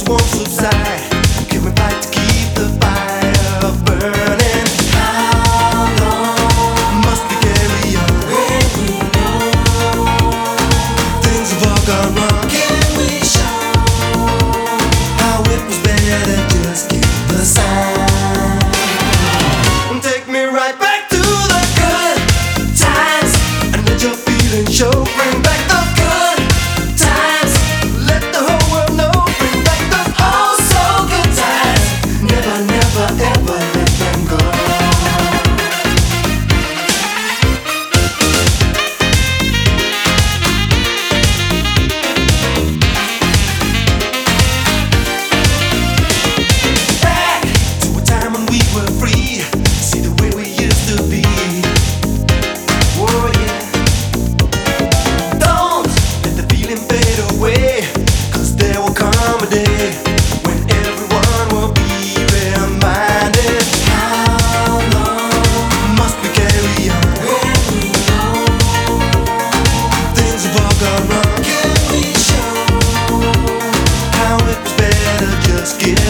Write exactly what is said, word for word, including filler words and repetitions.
won't subside. Can we fight to keep the fire burning? How long must we carry on when we know things have all gone wrong? Can we show how it was better just keep the sign? Take me right back to the good times and let your feelings show. Bring back the good times. Let the whole world know. Bring back those oh so good times. Never, never, ever let them go. Back to a time when we were free. See the way we used to be. Oh yeah. Don't let the feeling fade away, 'cause there will come a day when everyone will be reminded. How long must we carry on when we know things have all gone wrong? Can we show how it was better just get